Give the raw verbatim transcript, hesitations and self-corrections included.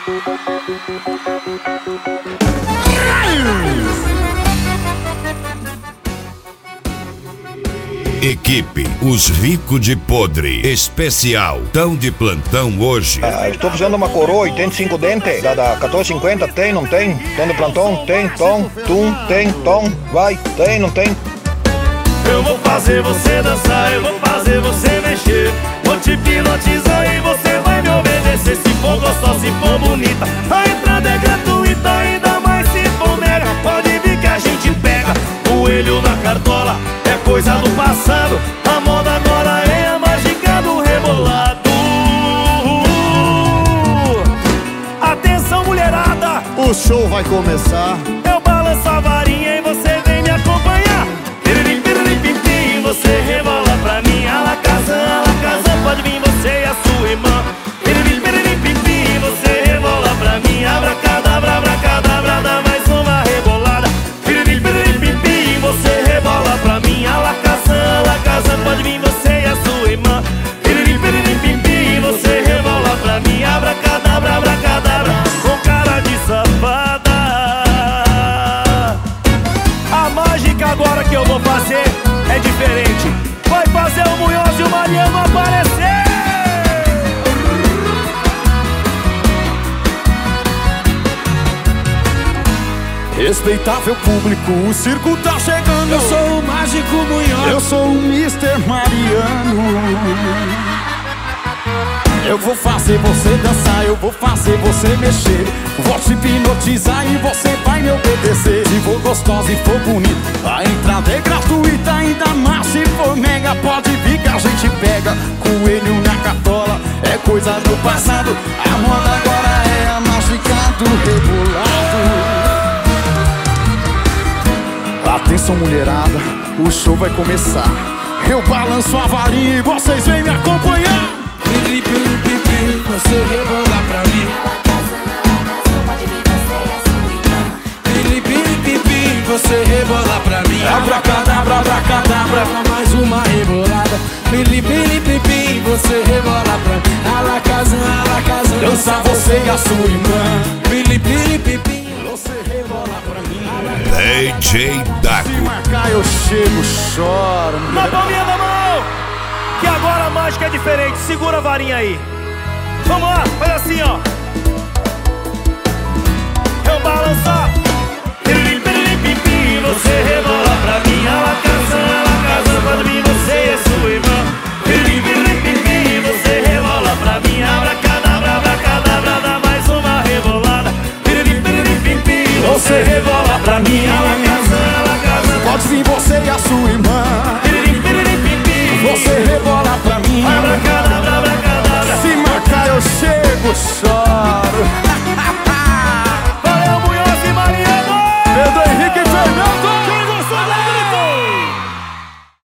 Equipe Os Ricos de Podre Especial, tão de plantão hoje. Ah, estou precisando de uma coroa, oitenta e cinco dentes, da, da quatorze e cinquenta, tem, não tem? Tão de plantão, tem, tom, tum, tem, tom, vai, tem, não tem? Eu vou fazer você dançar, eu vou fazer você mexer, vou te hipnotizar e você vai me obedecer. Se for gostosa, se for bonita, a entrada é gratuita, ainda mais se for mega. Pode vir que a gente pega, coelho na cartola é coisa do passado, a moda agora é a mágica do rebolado. Atenção, mulherada, o show vai começar. Eu balanço a varinha e você vem me acompanhar. Piririm, piririm, pim, pim, você rebola pra mim. A la casa, a la casa, pode vir você e a sua irmã. Piririm, piririm, pim, pim, você rebola pra mim. Abracadabra, abracadabra, dá mais uma rebolada. Piririm, piririm, pim, pim, você rebola pra mim. A la casa, a la casa, pode vir você e a sua irmã. Piririm, piririm, pim, pim, você rebola pra mim. Abracadabra, abracadabra, com cara de safada. A mágica agora que eu vou fazer é diferente. Vai fazer o Munhoz e o Mariano aparecer. Respeitável público, o circo tá chegando. Eu sou o mágico Munhoz, eu sou o mister Mariano. Eu vou fazer você dançar, eu vou fazer você mexer, vou te hipnotizar e você vai me obedecer. Se for gostosa e for bonita, a entrada é gratuita, ainda mais se for mega. Pode vir que a gente pega, coelho na cartola é coisa do passado, a moda agora é a mágica do rebolado. Atenção, mulherada, o show vai começar. Eu balanço a varinha e vocês vêm me acompanhar. Piri, piri, piri, você rebola pra mim. Piri, piri, piri, você rebola pra mim. Abracadabra, abracadabra, mais uma rebolada. Piri, piri, piri, você rebola pra mim. A la casa, a la casa, dança você e a sua irmã. Piri, piri, piri, você rebola pra mim. D J Daco. Se marcar eu chego, choro. Na palminha da mão, que agora a mágica é diferente. Segura a varinha aí. Vamos lá, faz assim, ó. Eu balançar. Piririm, piririm, pim, pim, você rebola pra mim. A la casa, a la casa, pode vir você e a sua irmã. Piririm, piririm, pim, pim, você rebola pra mim. Abracadabra, abracadabra, dá mais uma rebolada. Piririm, piririm, pim, pim, você